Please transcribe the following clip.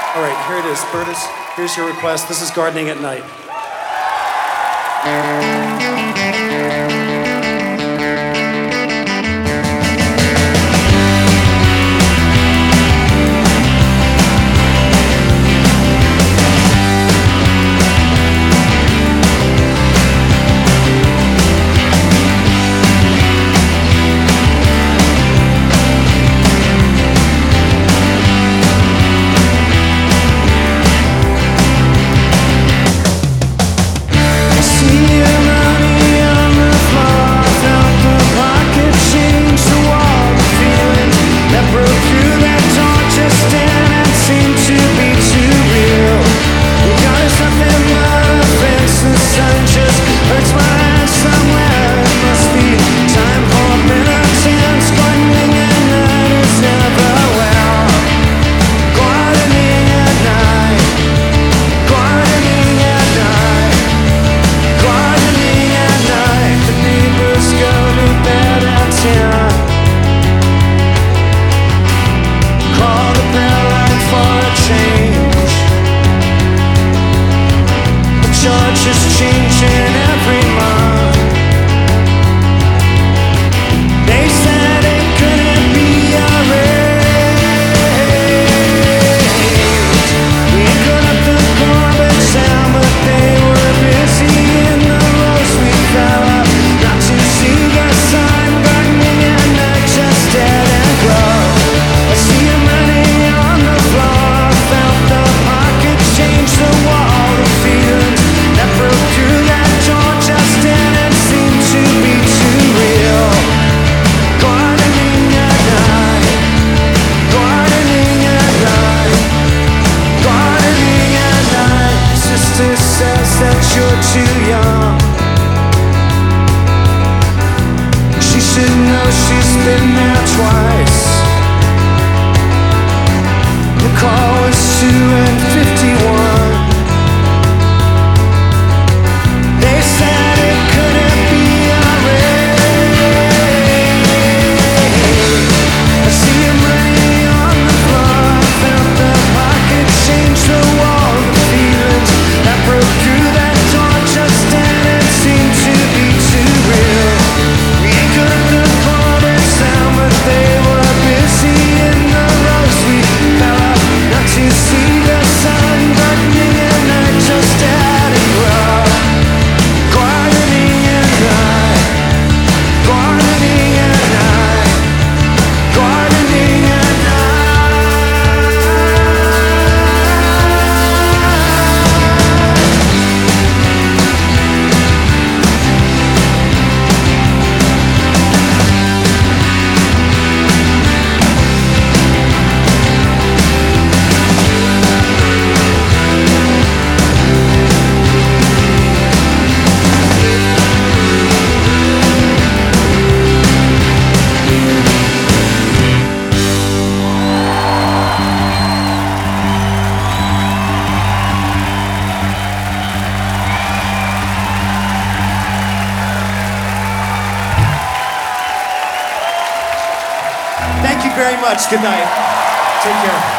All right, here it is. Bertus, here's your request. This is Gardening at Night. She's been there twice. The call was 2:51. They said it couldn't be arranged. I see your money on the floor. I felt the pocket change the wall. The feelings that broke through that door just then, it seemed to be too real. We ain't gonna but they were busy in the rows. We fell out not to see the sun. Gardening at night, just at and grow. Gardening at night. Gardening at night. Gardening at Thank you very much. Good night. Take care.